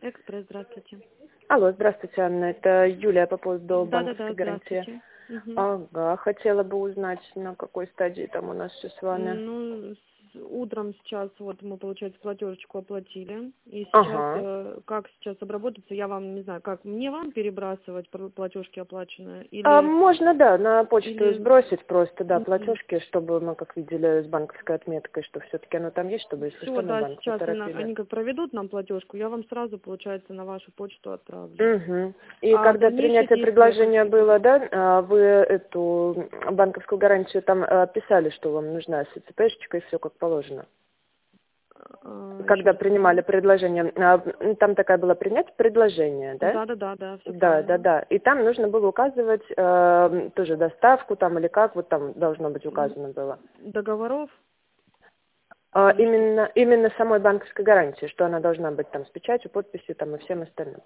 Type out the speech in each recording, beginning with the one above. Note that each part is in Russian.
Экспресс, здравствуйте. Алло, здравствуйте, Анна. Это Юлия по поводу банковской Да-да-да, гарантии. здравствуйте. Мгм. Ага, хотела бы узнать, на какой стадии там у нас все с вами. Ну, утром сейчас вот мы, получается, платежечку оплатили. И сейчас, Ага. как сейчас обработаться, я вам, не знаю, как мне вам перебрасывать платежки оплаченные? Или... Можно, да, на почту или... сбросить просто, да, Мгм. платежки, чтобы мы, как видели, с банковской отметкой, что все-таки оно там есть, чтобы, если Все, что, на да, банк не сейчас торопили. они как проведут нам платежку, я вам сразу, получается, на вашу почту отправлю. Угу. И А когда дальнейшие принятие действия предложения какие было, будут? да, вы эту банковскую гарантию там писали, что вам нужна с ЦПшечкой, все как положено. Еще Когда раз принимали скажите. предложение, там такая была принять предложение, да? Да-да-да, все Да, да, правильно. да. И там нужно было указывать тоже доставку там или как, вот там должно быть указано было. Договоров? Или что? Именно самой банковской гарантии, что она должна быть там с печатью, подписью там и всем остальным.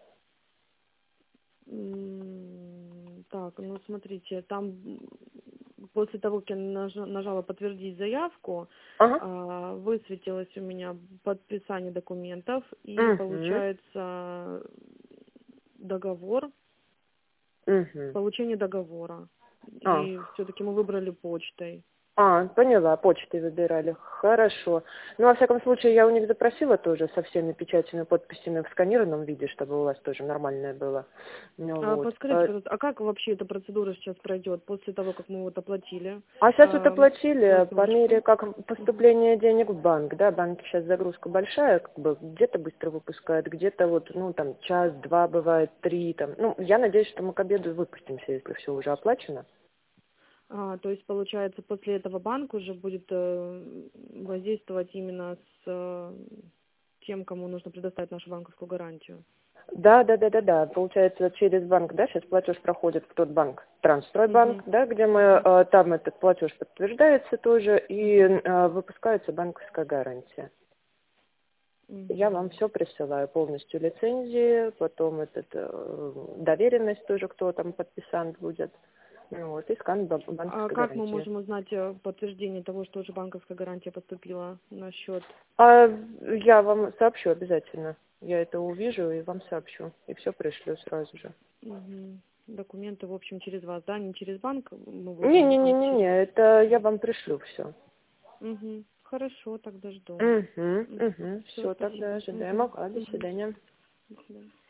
Так, ну смотрите, там после того, как я нажала подтвердить заявку, Ага. высветилось у меня подписание документов и Угу. получается договор, Угу. получение договора. И все-таки мы выбрали почтой. Поняла, почтой выбирали. Хорошо. Ну, во всяком случае, я у них запросила тоже со всеми печатями, подписями в сканированном виде, чтобы у вас тоже нормальное было. Ну, вот. Подскажите, пожалуйста, а как вообще эта процедура сейчас пройдет после того, как мы вот оплатили А сейчас вот оплатили по мере просрочку? как поступления денег в банк, да, банки сейчас загрузка большая, как бы где-то быстро выпускают, где-то вот, ну, там, час-два бывает, 3, там. Ну, я надеюсь, что мы к обеду выпустимся, если все уже оплачено. То есть, получается, после этого банк уже будет воздействовать именно с тем, кому нужно предоставить нашу банковскую гарантию. Да, да, да, да, да. Получается, через банк, да, сейчас платеж проходит в тот банк, Трансстройбанк, Мгм. да, где мы, Мгм. там этот платеж подтверждается тоже и Мгм. выпускается банковская гарантия. Я вам Мгм. все присылаю, полностью лицензии, потом доверенность тоже, кто там подписант будет, ну, вот, и скан А банковской как мы гарантии. можем узнать подтверждение того, что уже банковская гарантия поступила на счет? А я вам сообщу обязательно. Я это увижу и вам сообщу. И все пришлю сразу же. Мгм. Документы, в общем, через вас, да? Не через банк мы будем, а через... Не-не-не-не, это я вам пришлю все. Мгм. Хорошо, тогда жду. Угу, угу. Все, Все, тогда спасибо. ожидаем. Мгм. Ага, до Мгм. свидания. До свидания.